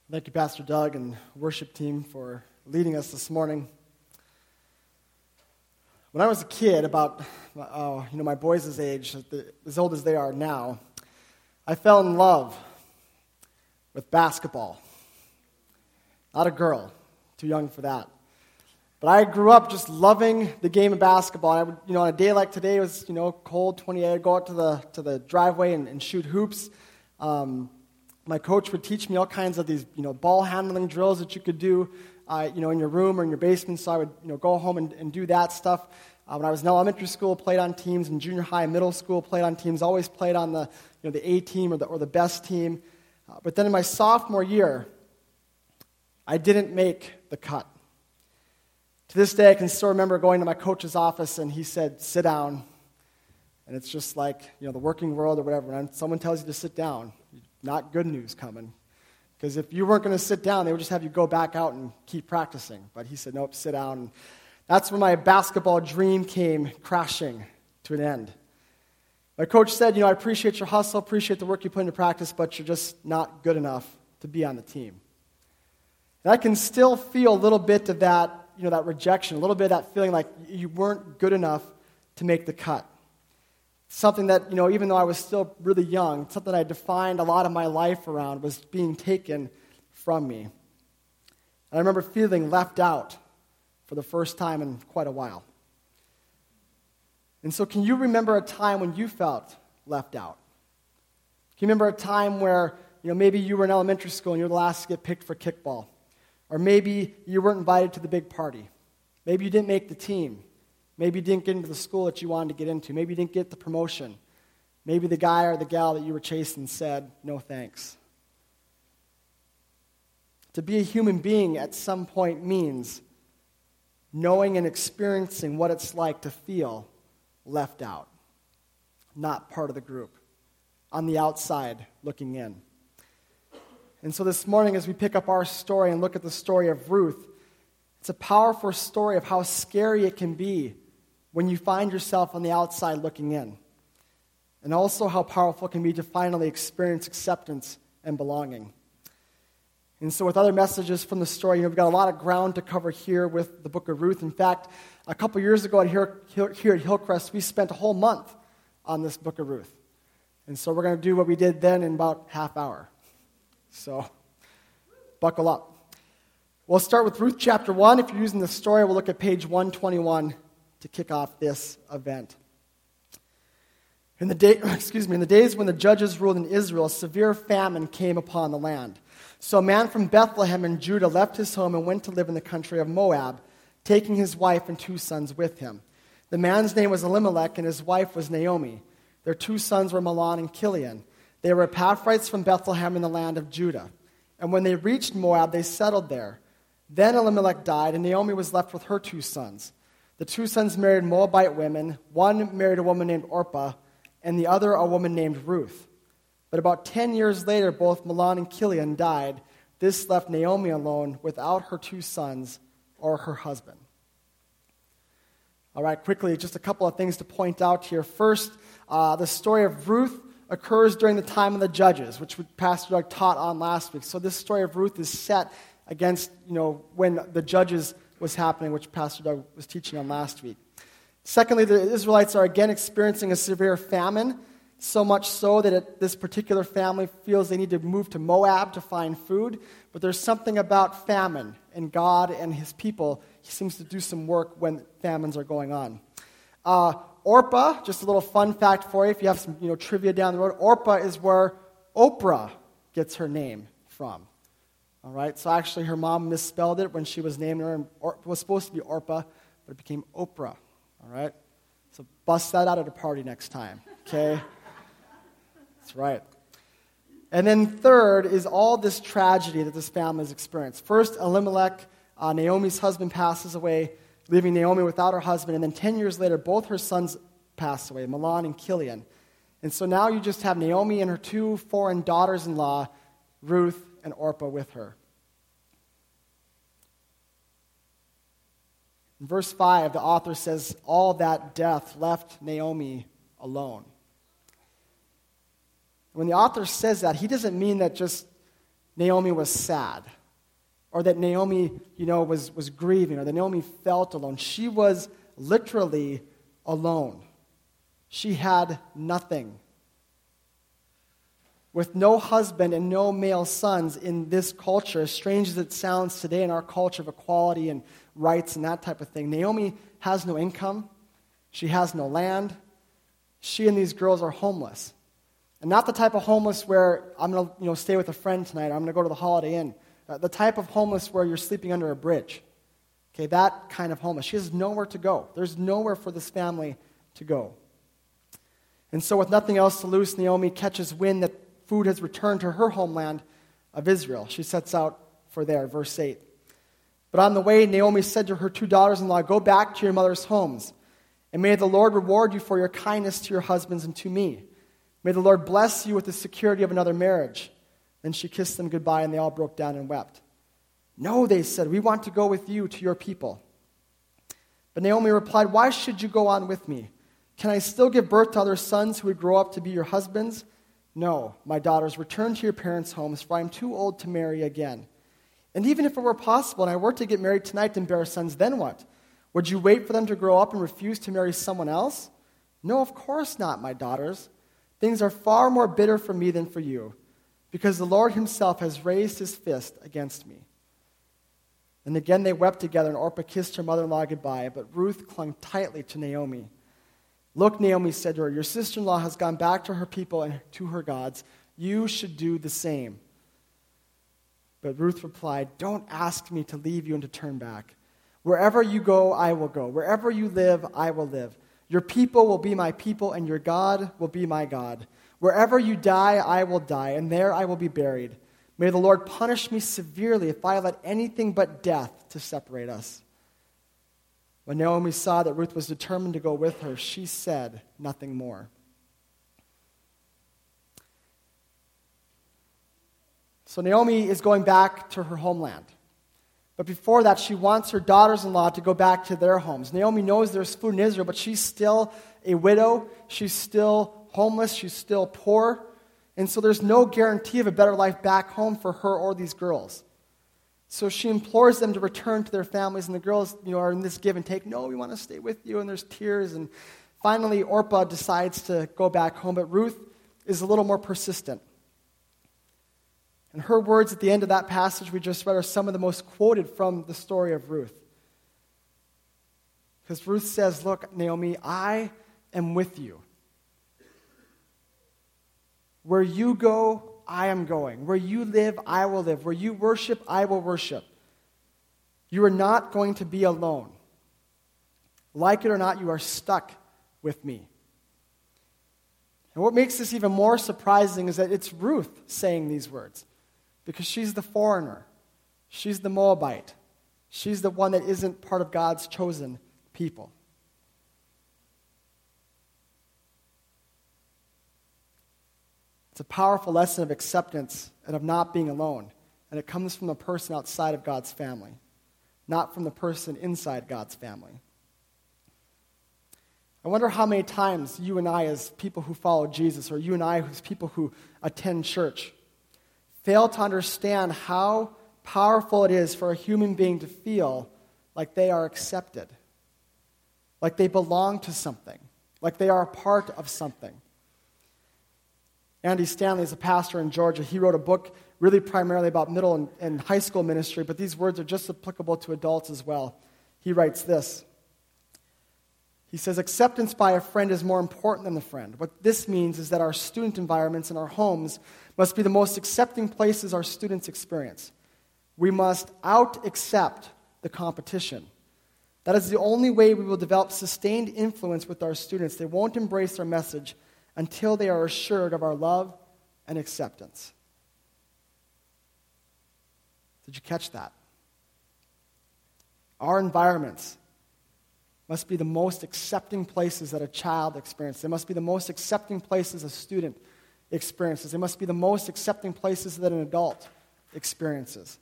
Thank you, Pastor Doug and worship team, for leading us this morning. When I was a kid, about my boys' age, as old as they are now, I fell in love with basketball. Not a girl, too young for that. But I grew up just loving the game of basketball. I would, on a day like today, it was cold, 28. I'd go out to the driveway and shoot hoops. My coach would teach me all kinds of these, ball handling drills that you could do, in your room or in your basement. So I would, go home and do that stuff. When I was in elementary school, played on teams. In junior high, middle school, played on teams. Always played on the A team or the best team. But then in my sophomore year, I didn't make the cut. To this day, I can still remember going to my coach's office and he said, "Sit down." And it's just like, the working world or whatever. When someone tells you to sit down, not good news coming. Because if you weren't going to sit down, they would just have you go back out and keep practicing. But he said, "Nope, sit down." And that's when my basketball dream came crashing to an end. My coach said, "I appreciate your hustle, appreciate the work you put into practice, but you're just not good enough to be on the team." And I can still feel a little bit of that, that rejection, a little bit of that feeling like you weren't good enough to make the cut. Something that, even though I was still really young, something I defined a lot of my life around was being taken from me. And I remember feeling left out for the first time in quite a while. And so can you remember a time when you felt left out? Can you remember a time where, maybe you were in elementary school and you were the last to get picked for kickball? Or maybe you weren't invited to the big party. Maybe you didn't make the team. Maybe you didn't get into the school that you wanted to get into. Maybe you didn't get the promotion. Maybe the guy or the gal that you were chasing said, "No thanks." To be a human being at some point means knowing and experiencing what it's like to feel left out, not part of the group, on the outside looking in. And so this morning, as we pick up our story and look at the story of Ruth, it's a powerful story of how scary it can be when you find yourself on the outside looking in. And also how powerful it can be to finally experience acceptance and belonging. And so with other messages from the story, we've got a lot of ground to cover here with the book of Ruth. In fact, a couple years ago here at Hillcrest, we spent a whole month on this book of Ruth. And so we're going to do what we did then in about half hour. So buckle up. We'll start with Ruth chapter 1. If you're using the story, we'll look at page 121 to kick off this event. In the days when the judges ruled in Israel, a severe famine came upon the land. So a man from Bethlehem in Judah left his home and went to live in the country of Moab, taking his wife and 2 sons with him. The man's name was Elimelech, and his wife was Naomi. Their 2 sons were Mahlon and Chilion. They were Epaphrites from Bethlehem in the land of Judah. And when they reached Moab, they settled there. Then Elimelech died, and Naomi was left with her 2 sons. The 2 sons married Moabite women. One married a woman named Orpah, and the other a woman named Ruth. But about 10 years later, both Mahlon and Chilion died. This left Naomi alone without her 2 sons or her husband. All right, quickly, just a couple of things to point out here. First, the story of Ruth occurs during the time of the judges, which Pastor Doug taught on last week. So this story of Ruth is set against, when the judges was happening, which Pastor Doug was teaching on last week. Secondly, the Israelites are again experiencing a severe famine, so much so that this particular family feels they need to move to Moab to find food. But there's something about famine, and God and his people, he seems to do some work when famines are going on. Orpah, just a little fun fact for you, if you have some trivia down the road, Orpah is where Oprah gets her name from. All right, so actually her mom misspelled it when she was naming her. It was supposed to be Orpah, but it became Oprah. All right, so bust that out at a party next time, okay? That's right. And then third is all this tragedy that this family has experienced. First, Elimelech, Naomi's husband, passes away, leaving Naomi without her husband. And then 10 years later, both her sons pass away, Mahlon and Chilion. And so now you just have Naomi and her 2 foreign daughters-in-law, Ruth and Orpah, with her. In verse 5, the author says, all that death left Naomi alone. When the author says that, he doesn't mean that just Naomi was sad, or that Naomi, was grieving, or that Naomi felt alone. She was literally alone. She had nothing. With no husband and no male sons in this culture, as strange as it sounds today in our culture of equality and rights and that type of thing, Naomi has no income. She has no land. She and these girls are homeless. And not the type of homeless where I'm going to stay with a friend tonight, or I'm going to go to the Holiday Inn. The type of homeless where you're sleeping under a bridge. Okay, that kind of homeless. She has nowhere to go. There's nowhere for this family to go. And so with nothing else to lose, Naomi catches wind that food has returned to her homeland of Israel. She sets out for there, verse 8. But on the way, Naomi said to her 2 daughters-in-law, "Go back to your mother's homes, and may the Lord reward you for your kindness to your husbands and to me. May the Lord bless you with the security of another marriage." Then she kissed them goodbye, and they all broke down and wept. "No," they said, "we want to go with you to your people." But Naomi replied, "Why should you go on with me? Can I still give birth to other sons who would grow up to be your husbands? No, my daughters, return to your parents' homes, for I am too old to marry again. And even if it were possible and I were to get married tonight and bear sons, then what? Would you wait for them to grow up and refuse to marry someone else? No, of course not, my daughters. Things are far more bitter for me than for you, because the Lord himself has raised his fist against me." And again they wept together, and Orpah kissed her mother-in-law goodbye, but Ruth clung tightly to Naomi. "Look," Naomi said to her, "your sister-in-law has gone back to her people and to her gods. You should do the same." But Ruth replied, "Don't ask me to leave you and to turn back. Wherever you go, I will go. Wherever you live, I will live. Your people will be my people, and your God will be my God. Wherever you die, I will die, and there I will be buried. May the Lord punish me severely if I let anything but death to separate us." When Naomi saw that Ruth was determined to go with her, she said nothing more. So Naomi is going back to her homeland. But before that, she wants her daughters-in-law to go back to their homes. Naomi knows there's food in Israel, but she's still a widow. She's still homeless. She's still poor. And so there's no guarantee of a better life back home for her or these girls. So she implores them to return to their families, and the girls, are in this give and take. "No, we want to stay with you," and there's tears. And finally, Orpah decides to go back home, but Ruth is a little more persistent. And her words at the end of that passage we just read are some of the most quoted from the story of Ruth. Because Ruth says, "Look, Naomi, I am with you. Where you go, I am going. Where you live, I will live. Where you worship, I will worship. You are not going to be alone. Like it or not, you are stuck with me." And what makes this even more surprising is that it's Ruth saying these words, because she's the foreigner. She's the Moabite. She's the one that isn't part of God's chosen people. It's a powerful lesson of acceptance and of not being alone. And it comes from the person outside of God's family, not from the person inside God's family. I wonder how many times you and I, as people who follow Jesus, or you and I, as people who attend church, fail to understand how powerful it is for a human being to feel like they are accepted, like they belong to something, like they are a part of something. Andy Stanley is a pastor in Georgia. He wrote a book really primarily about middle and high school ministry, but these words are just applicable to adults as well. He writes this. He says, "Acceptance by a friend is more important than the friend. What this means is that our student environments and our homes must be the most accepting places our students experience. We must out-accept the competition. That is the only way we will develop sustained influence with our students. They won't embrace our message until they are assured of our love and acceptance." Did you catch that? Our environments must be the most accepting places that a child experiences. They must be the most accepting places a student experiences. They must be the most accepting places that an adult experiences.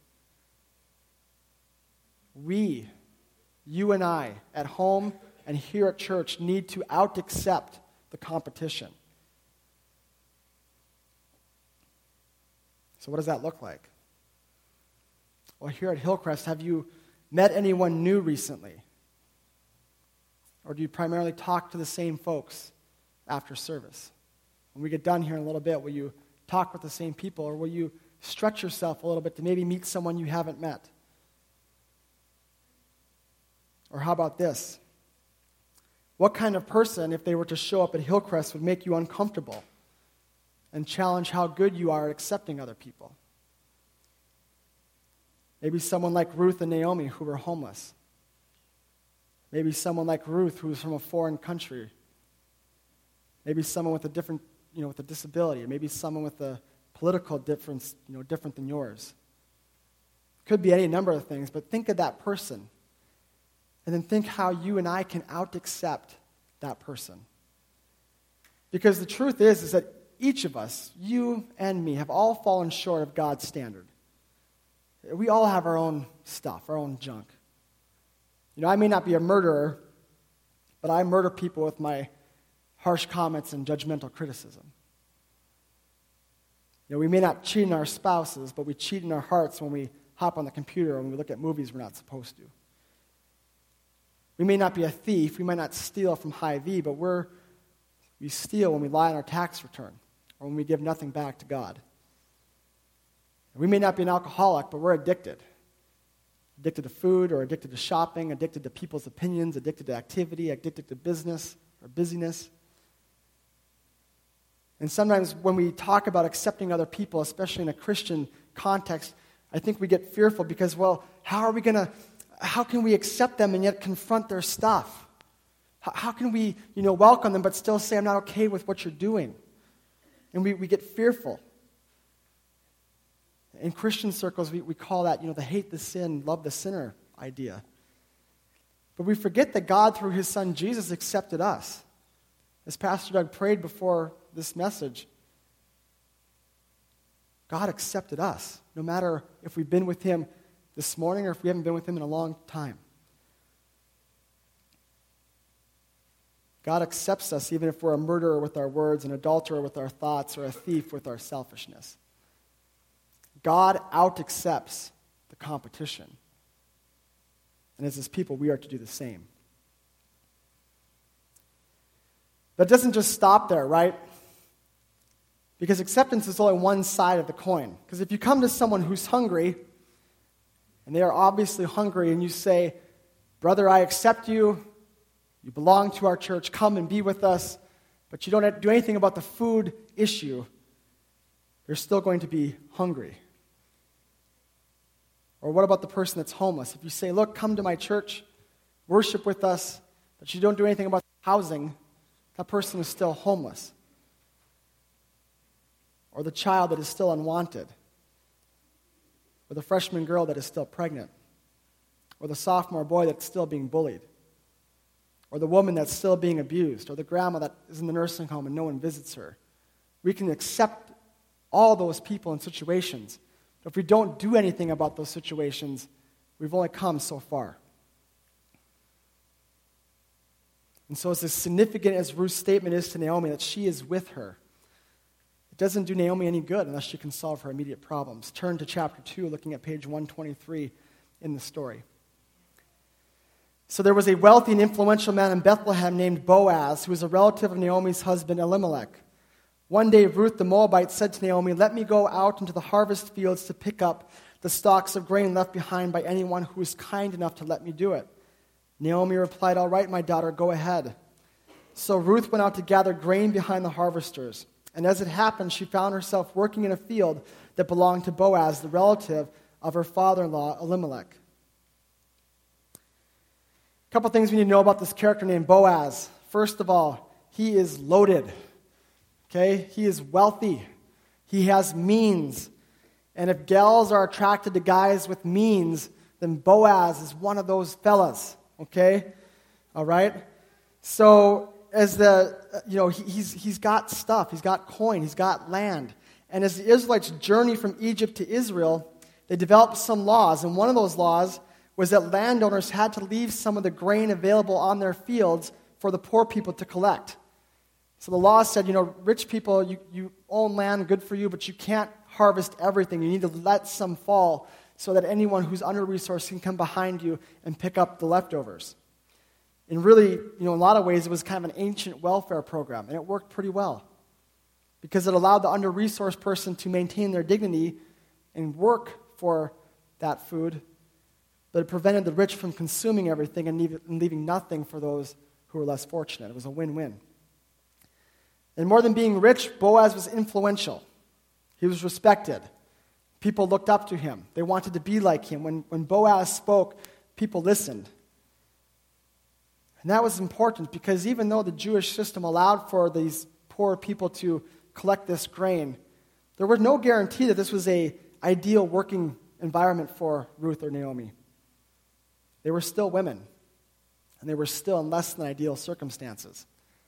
We, you and I, at home and here at church, need to out-accept the competition. So what does that look like? Well, here at Hillcrest, have you met anyone new recently? Or do you primarily talk to the same folks after service? When we get done here in a little bit, will you talk with the same people, or will you stretch yourself a little bit to maybe meet someone you haven't met? Or how about this? What kind of person, if they were to show up at Hillcrest, would make you uncomfortable and challenge how good you are at accepting other people? Maybe someone like Ruth and Naomi, who were homeless. Maybe someone like Ruth, who was from a foreign country. Maybe someone with a different, with a disability. Maybe someone with a political difference, different than yours. Could be any number of things, but think of that person. And then think how you and I can out-accept that person. Because the truth is that each of us, you and me, have all fallen short of God's standard. We all have our own stuff, our own junk. I may not be a murderer, but I murder people with my harsh comments and judgmental criticism. We may not cheat on our spouses, but we cheat in our hearts when we hop on the computer and we look at movies we're not supposed to. We may not be a thief, we might not steal from Hy-Vee, but we steal when we lie on our tax return or when we give nothing back to God. We may not be an alcoholic, but we're addicted. Addicted to food, or addicted to shopping, addicted to people's opinions, addicted to activity, addicted to business or busyness. And sometimes when we talk about accepting other people, especially in a Christian context, I think we get fearful because, how can we accept them and yet confront their stuff? How can we, welcome them but still say, I'm not okay with what you're doing? And we get fearful. In Christian circles, we call that, the hate the sin, love the sinner idea. But we forget that God, through his son Jesus, accepted us. As Pastor Doug prayed before this message, God accepted us, no matter if we've been with him this morning or if we haven't been with him in a long time. God accepts us even if we're a murderer with our words, an adulterer with our thoughts, or a thief with our selfishness. God out-accepts the competition. And as his people, we are to do the same. But it doesn't just stop there, right? Because acceptance is only one side of the coin. Because if you come to someone who's hungry, and they are obviously hungry, and you say, brother, I accept you, you belong to our church, come and be with us, but you don't do anything about the food issue, they're still going to be hungry. Or what about the person that's homeless? If you say, look, come to my church, worship with us, but you don't do anything about housing, that person is still homeless. Or the child that is still unwanted. Or the freshman girl that is still pregnant. Or the sophomore boy that's still being bullied. Or the woman that's still being abused. Or the grandma that is in the nursing home and no one visits her. We can accept all those people and situations. But if we don't do anything about those situations, we've only come so far. And so as significant as Ruth's statement is to Naomi that she is with her, it doesn't do Naomi any good unless she can solve her immediate problems. Turn to chapter 2, looking at page 123 in the story. So there was a wealthy and influential man in Bethlehem named Boaz, who was a relative of Naomi's husband Elimelech. One day Ruth the Moabite said to Naomi, let me go out into the harvest fields to pick up the stalks of grain left behind by anyone who is kind enough to let me do it. Naomi replied, all right, my daughter, go ahead. So Ruth went out to gather grain behind the harvesters. And as it happened, she found herself working in a field that belonged to Boaz, the relative of her father-in-law, Elimelech. A couple things we need to know about this character named Boaz. First of all, he is loaded. Okay? He is wealthy. He has means. And if gals are attracted to guys with means, then Boaz is one of those fellas. Okay? All right? So as he's got stuff, he's got coin, he's got land. And as the Israelites journeyed from Egypt to Israel, they developed some laws. And one of those laws was that landowners had to leave some of the grain available on their fields for the poor people to collect. So the law said, rich people, you own land, good for you, but you can't harvest everything. You need to let some fall so that anyone who's under-resourced can come behind you and pick up the leftovers. And really, in a lot of ways, it was kind of an ancient welfare program, and it worked pretty well because it allowed the under-resourced person to maintain their dignity and work for that food, but it prevented the rich from consuming everything and leaving nothing for those who were less fortunate. It was a win-win. And more than being rich, Boaz was influential. He was respected. People looked up to him. They wanted to be like him. When Boaz spoke, people listened. And that was important because even though the Jewish system allowed for these poor people to collect this grain, there was no guarantee that this was an ideal working environment for Ruth or Naomi. They were still women, and they were still in less than ideal circumstances.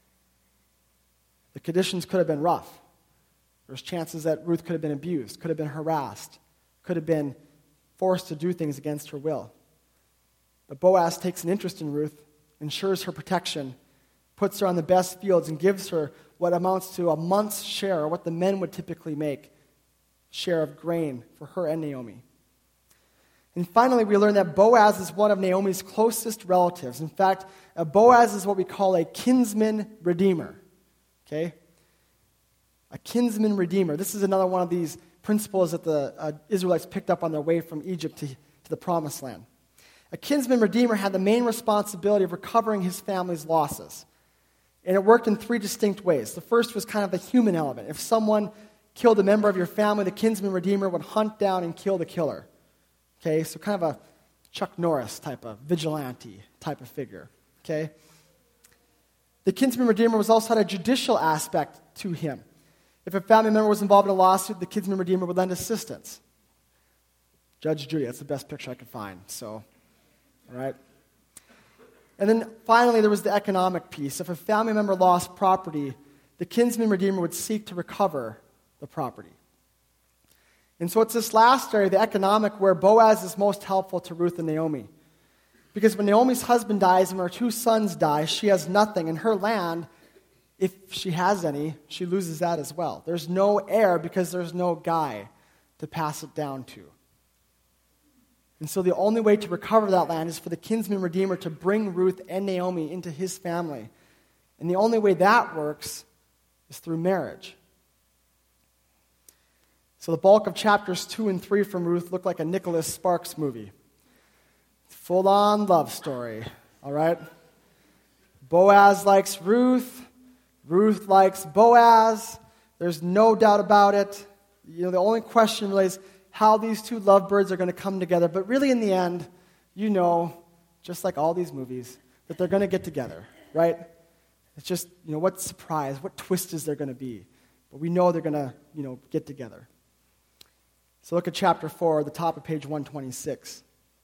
The conditions could have been rough. There's chances that Ruth could have been abused, could have been harassed, could have been forced to do things against her will. But Boaz takes an interest in Ruth, ensures her protection, puts her on the best fields, and gives her what amounts to a month's share, or what the men would typically make, share of grain for her and Naomi. And finally, we learn that Boaz is one of Naomi's closest relatives. In fact, Boaz is what we call a kinsman redeemer. Okay? A kinsman redeemer. This is another one of these principles that the Israelites picked up on their way from Egypt to the Promised Land. A kinsman redeemer had the main responsibility of recovering his family's losses. And it worked in three distinct ways. The first was kind of the human element. If someone killed a member of your family, the kinsman redeemer would hunt down and kill the killer. Okay, so kind of a Chuck Norris type of vigilante type of figure. Okay? The kinsman redeemer was also had a judicial aspect to him. If a family member was involved in a lawsuit, the kinsman redeemer would lend assistance. Judge Judy, that's the best picture I could find. So, all right. And then finally, there was the economic piece. If a family member lost property, the kinsman redeemer would seek to recover the property. And so it's this last area, the economic, where Boaz is most helpful to Ruth and Naomi. Because when Naomi's husband dies and her two sons die, she has nothing. And her land, if she has any, she loses that as well. There's no heir because there's no guy to pass it down to. And so the only way to recover that land is for the kinsman redeemer to bring Ruth and Naomi into his family. And the only way that works is through marriage. So the bulk of chapters 2 and 3 from Ruth look like a Nicholas Sparks movie. Full-on love story, all right? Boaz likes Ruth. Ruth likes Boaz. There's no doubt about it. The only question really is how these two lovebirds are going to come together. But really in the end, just like all these movies, that they're going to get together, right? It's just, what surprise, what twist is there going to be? But we know they're going to, get together. So look at chapter 4, the top of page 126.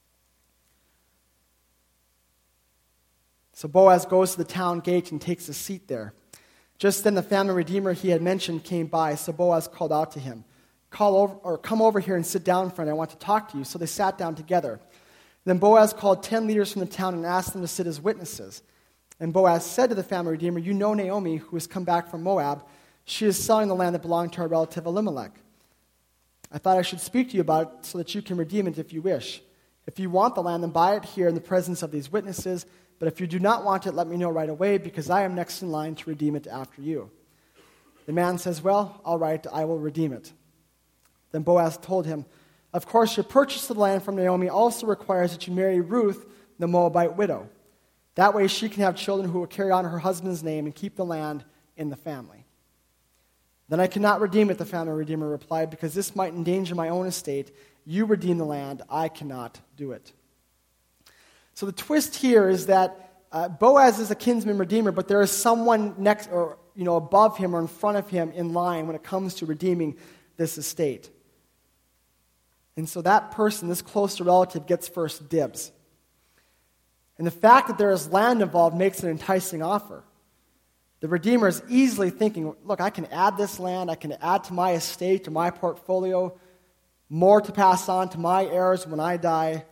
So Boaz goes to the town gate and takes a seat there. Just then the family redeemer he had mentioned came by, so Boaz called out to him, come over here and sit down, friend. I want to talk to you. So they sat down together. Then Boaz called 10 leaders from the town and asked them to sit as witnesses. And Boaz said to the family redeemer, you know Naomi, who has come back from Moab. She is selling the land that belonged to our relative Elimelech. I thought I should speak to you about it so that you can redeem it if you wish. If you want the land, then buy it here in the presence of these witnesses. But if you do not want it, let me know right away, because I am next in line to redeem it after you. The man says, well, all right, I will redeem it. Then Boaz told him, of course, your purchase of the land from Naomi also requires that you marry Ruth, the Moabite widow. That way she can have children who will carry on her husband's name and keep the land in the family. Then I cannot redeem it, the family redeemer replied, because this might endanger my own estate. You redeem the land, I cannot do it. So the twist here is that Boaz is a kinsman redeemer, but there is someone next, or above him or in front of him in line when it comes to redeeming this estate. And so that person, this closer relative, gets first dibs. And the fact that there is land involved makes it an enticing offer. The redeemer is easily thinking, look, I can add this land, I can add to my estate, to my portfolio, more to pass on to my heirs when I die.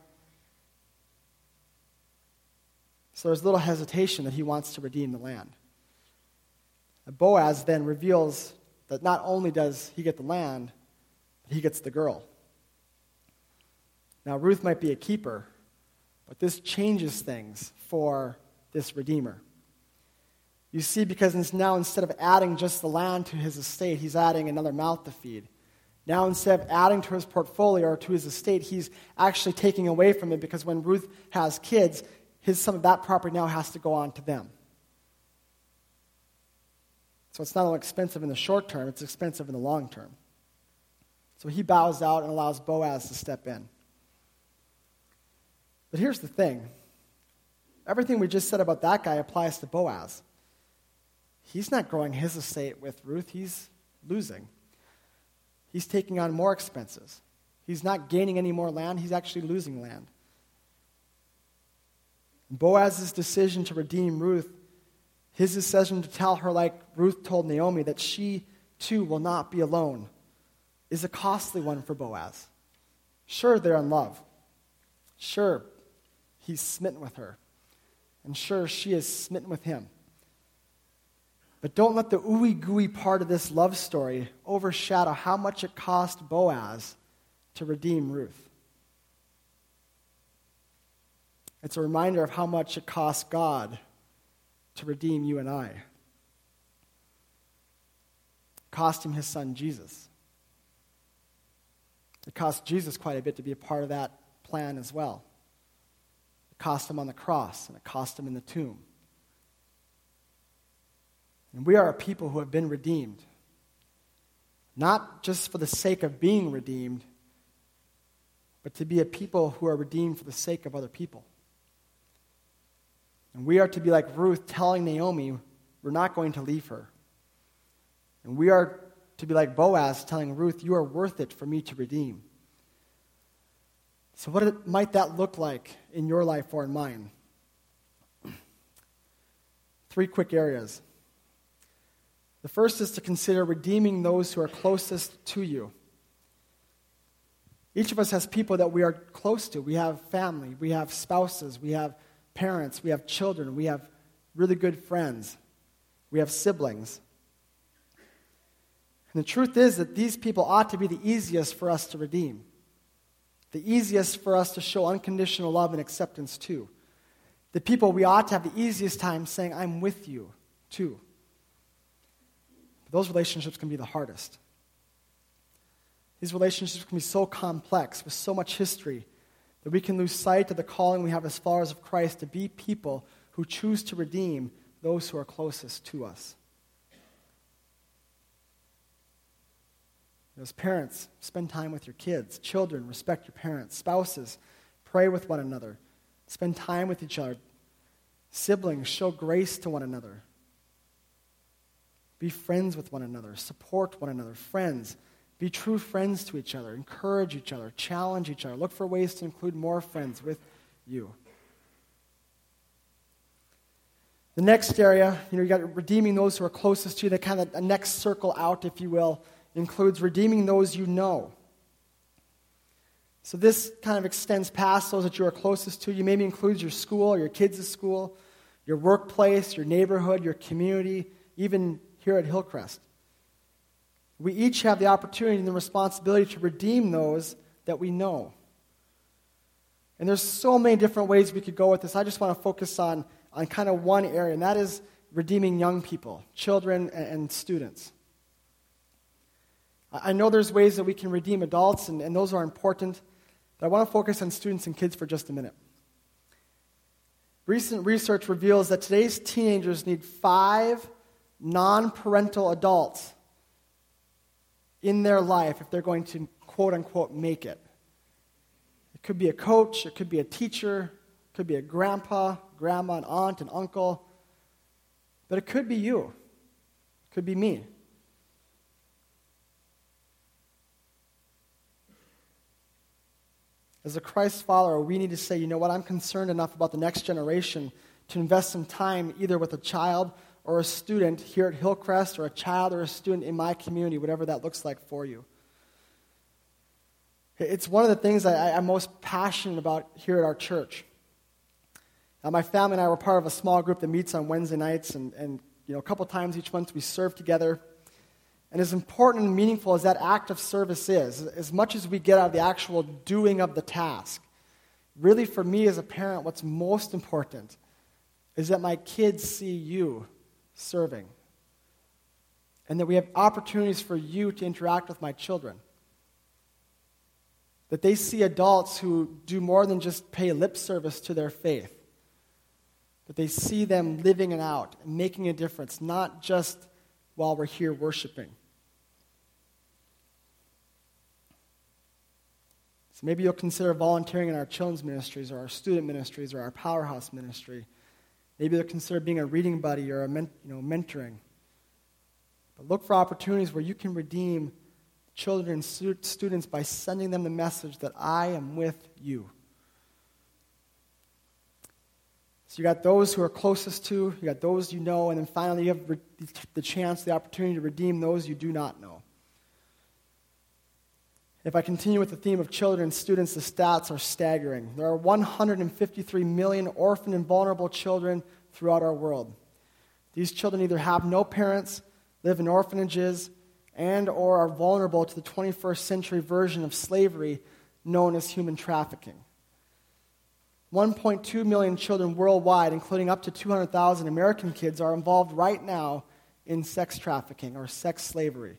So there's little hesitation that he wants to redeem the land. And Boaz then reveals that not only does he get the land, but he gets the girl. Now, Ruth might be a keeper, but this changes things for this redeemer. You see, because now instead of adding just the land to his estate, he's adding another mouth to feed. Now, instead of adding to his portfolio or to his estate, he's actually taking away from it, because when Ruth has kids, some of that property now has to go on to them. So it's not only expensive in the short term, it's expensive in the long term. So he bows out and allows Boaz to step in. But here's the thing. Everything we just said about that guy applies to Boaz. He's not growing his estate with Ruth. He's losing. He's taking on more expenses. He's not gaining any more land. He's actually losing land. Boaz's decision to redeem Ruth, his decision to tell her, like Ruth told Naomi, that she too will not be alone, is a costly one for Boaz. Sure, they're in love. Sure, he's smitten with her. And sure, she is smitten with him. But don't let the ooey-gooey part of this love story overshadow how much it cost Boaz to redeem Ruth. It's a reminder of how much it cost God to redeem you and I. It cost him his son, Jesus. It cost Jesus quite a bit to be a part of that plan as well. It cost him on the cross, and it cost him in the tomb. And we are a people who have been redeemed, not just for the sake of being redeemed, but to be a people who are redeemed for the sake of other people. And we are to be like Ruth telling Naomi we're not going to leave her. And we are to be like Boaz telling Ruth, you are worth it for me to redeem. So what might that look like in your life or in mine? 3 quick areas. The first is to consider redeeming those who are closest to you. Each of us has people that we are close to. We have family, we have spouses, we have parents, we have children, we have really good friends, we have siblings. And the truth is that these people ought to be the easiest for us to redeem, the easiest for us to show unconditional love and acceptance to. The people we ought to have the easiest time saying, I'm with you, too. But those relationships can be the hardest. These relationships can be so complex, with so much history, that we can lose sight of the calling we have as followers of Christ to be people who choose to redeem those who are closest to us. As parents, spend time with your kids. Children, respect your parents. Spouses, pray with one another. Spend time with each other. Siblings, show grace to one another. Be friends with one another. Support one another. Friends, be true friends to each other. Encourage each other. Challenge each other. Look for ways to include more friends with you. The next area, you got redeeming those who are closest to you. The kind of a next circle out, if you will, includes redeeming those you know. So this kind of extends past those that you are closest to. You maybe includes your school, or your kids' school, your workplace, your neighborhood, your community, even here at Hillcrest. We each have the opportunity and the responsibility to redeem those that we know. And there's so many different ways we could go with this. I just want to focus on kind of one area, and that is redeeming young people, children and students. I know there's ways that we can redeem adults, and those are important, but I want to focus on students and kids for just a minute. Recent research reveals that today's teenagers need 5 non-parental adults in their life if they're going to, quote-unquote, make it. It could be a coach, it could be a teacher, it could be a grandpa, grandma, an aunt, an uncle, but it could be you. It could be me. As a Christ follower, we need to say, you know what, I'm concerned enough about the next generation to invest some time either with a child or a student here at Hillcrest, or a child or a student in my community, whatever that looks like for you. It's one of the things I'm most passionate about here at our church. My family and I were part of a small group that meets on Wednesday nights, and a couple times each month we serve together. And as important and meaningful as that act of service is, as much as we get out of the actual doing of the task, really for me as a parent, what's most important is that my kids see you serving. And that we have opportunities for you to interact with my children. That they see adults who do more than just pay lip service to their faith. But they see them living it out and making a difference, not just while we're here worshiping. So maybe you'll consider volunteering in our children's ministries or our student ministries or our powerhouse ministry. Maybe you'll consider being a reading buddy or mentoring. But look for opportunities where you can redeem children and students by sending them the message that I am with you. So you got those who are closest to, you got those you know, and then finally you have the chance, the opportunity to redeem those you do not know. If I continue with the theme of children and students, the stats are staggering. There are 153 million orphaned and vulnerable children throughout our world. These children either have no parents, live in orphanages, and or are vulnerable to the 21st century version of slavery known as human trafficking. 1.2 million children worldwide, including up to 200,000 American kids, are involved right now in sex trafficking or sex slavery.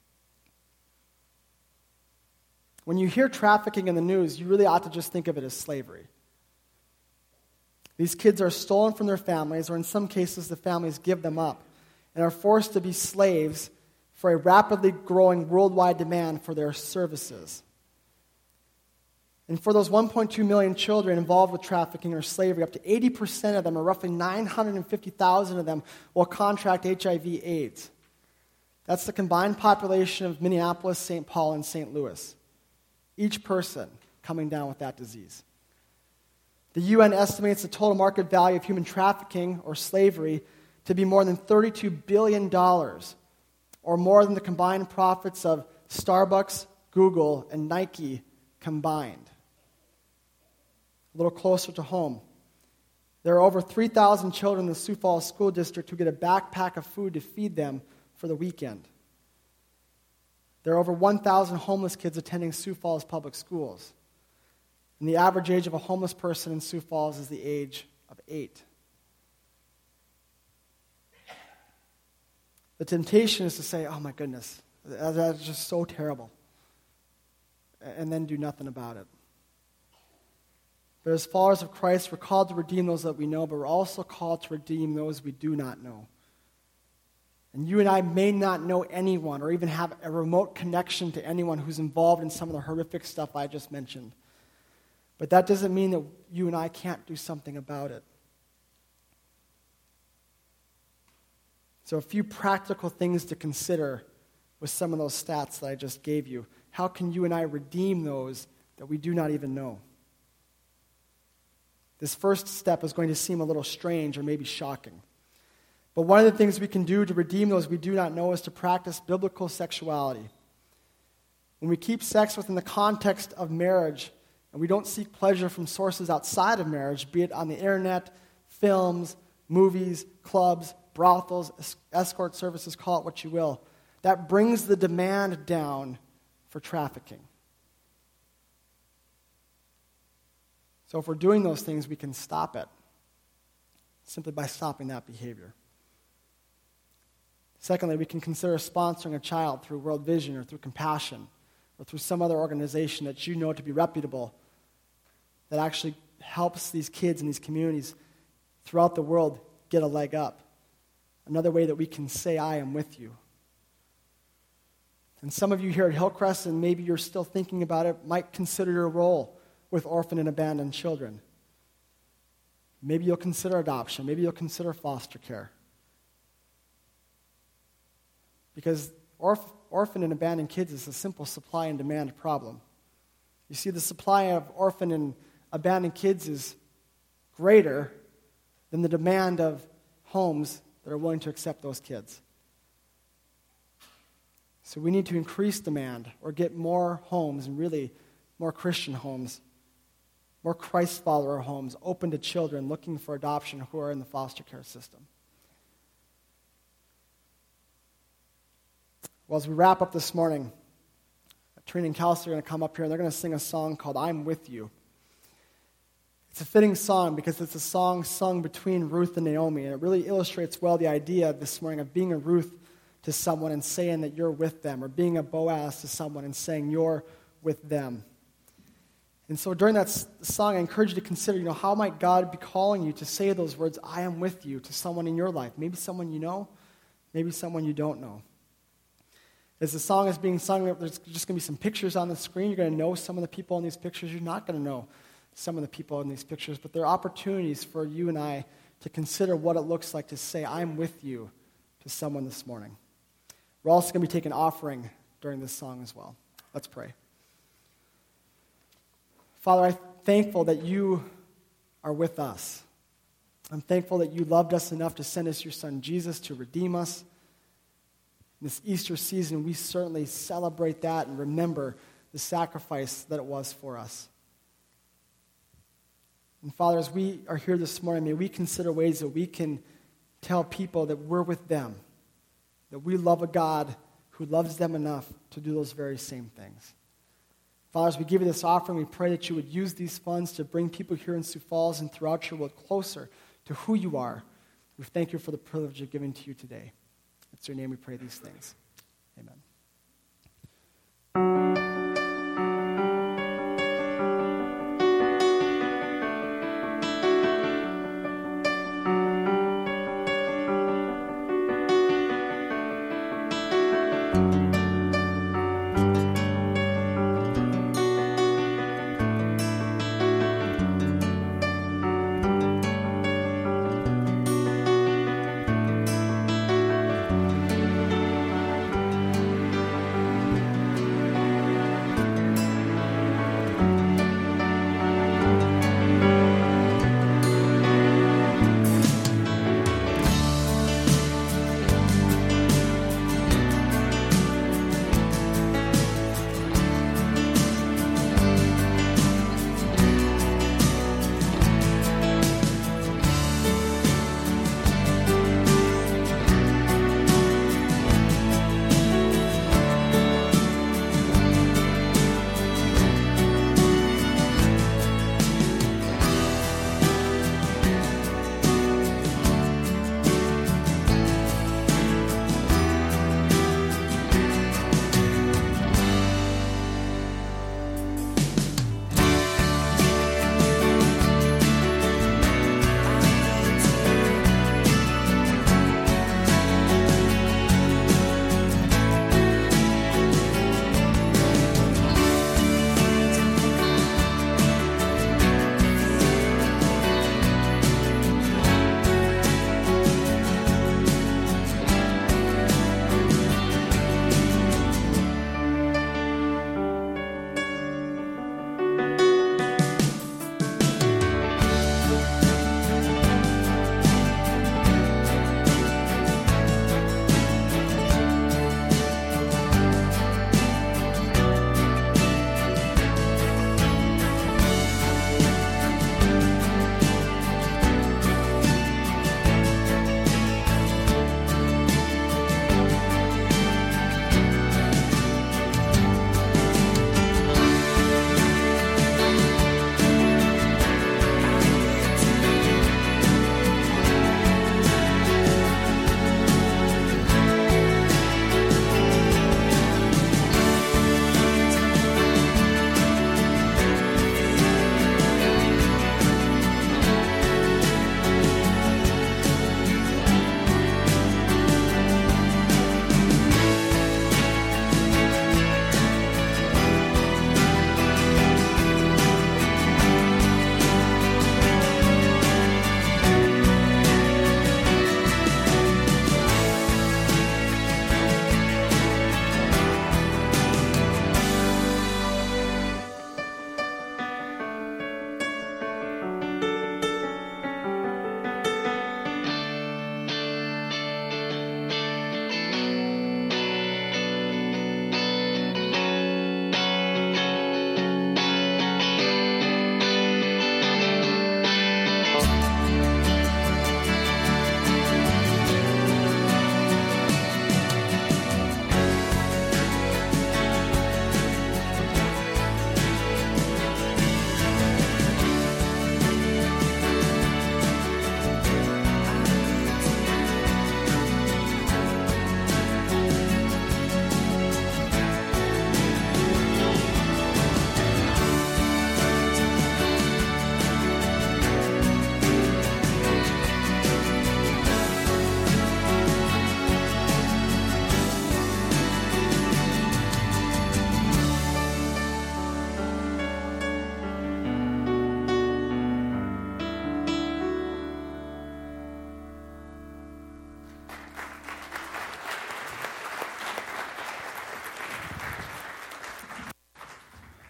When you hear trafficking in the news, you really ought to just think of it as slavery. These kids are stolen from their families, or in some cases, the families give them up, and are forced to be slaves for a rapidly growing worldwide demand for their services. And for those 1.2 million children involved with trafficking or slavery, up to 80% of them, or roughly 950,000 of them, will contract HIV/AIDS. That's the combined population of Minneapolis, St. Paul, and St. Louis. Each person coming down with that disease. The UN estimates the total market value of human trafficking or slavery to be more than $32 billion, or more than the combined profits of Starbucks, Google, and Nike combined. A little closer to home. There are over 3,000 children in the Sioux Falls School District who get a backpack of food to feed them for the weekend. There are over 1,000 homeless kids attending Sioux Falls public schools. And the average age of a homeless person in Sioux Falls is the age of 8. The temptation is to say, oh my goodness, that's just so terrible, and then do nothing about it. But as followers of Christ, we're called to redeem those that we know, but we're also called to redeem those we do not know. And you and I may not know anyone or even have a remote connection to anyone who's involved in some of the horrific stuff I just mentioned. But that doesn't mean that you and I can't do something about it. So a few practical things to consider with some of those stats that I just gave you. How can you and I redeem those that we do not even know? This first step is going to seem a little strange or maybe shocking. But one of the things we can do to redeem those we do not know is to practice biblical sexuality. When we keep sex within the context of marriage, and we don't seek pleasure from sources outside of marriage, be it on the internet, films, movies, clubs, brothels, escort services, call it what you will, that brings the demand down for trafficking. So if we're doing those things, we can stop it simply by stopping that behavior. Secondly, we can consider sponsoring a child through World Vision or through Compassion or through some other organization that you know to be reputable that actually helps these kids in these communities throughout the world get a leg up. Another way that we can say, I am with you. And some of you here at Hillcrest, and maybe you're still thinking about it, might consider your role with orphan and abandoned children. Maybe you'll consider adoption. Maybe you'll consider foster care. Because orphan and abandoned kids is a simple supply and demand problem. You see, the supply of orphan and abandoned kids is greater than the demand of homes that are willing to accept those kids. So we need to increase demand or get more homes, and really more Christian homes, more Christ follower homes open to children looking for adoption who are in the foster care system. Well, as we wrap up this morning, Trina and Kelsey are going to come up here and they're going to sing a song called I'm With You. It's a fitting song because it's a song sung between Ruth and Naomi, and it really illustrates well the idea this morning of being a Ruth to someone and saying that you're with them, or being a Boaz to someone and saying you're with them. And so during that song, I encourage you to consider, how might God be calling you to say those words, I am with you, to someone in your life. Maybe someone you know, maybe someone you don't know. As the song is being sung, there's just going to be some pictures on the screen. You're going to know some of the people in these pictures. You're not going to know some of the people in these pictures, but there are opportunities for you and I to consider what it looks like to say, I'm with you, to someone this morning. We're also going to be taking offering during this song as well. Let's pray. Father, I'm thankful that you are with us. I'm thankful that you loved us enough to send us your son Jesus to redeem us. In this Easter season, we certainly celebrate that and remember the sacrifice that it was for us. And Father, as we are here this morning, may we consider ways that we can tell people that we're with them, that we love a God who loves them enough to do those very same things. Father, as we give you this offering, we pray that you would use these funds to bring people here in Sioux Falls and throughout your world closer to who you are. We thank you for the privilege of giving to you today. It's your name we pray these things. Amen.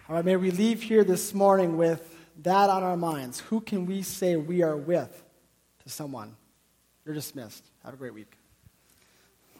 All right, may we leave here this morning with that on our minds. Who can we say we are with to someone? You're dismissed. Have a great week.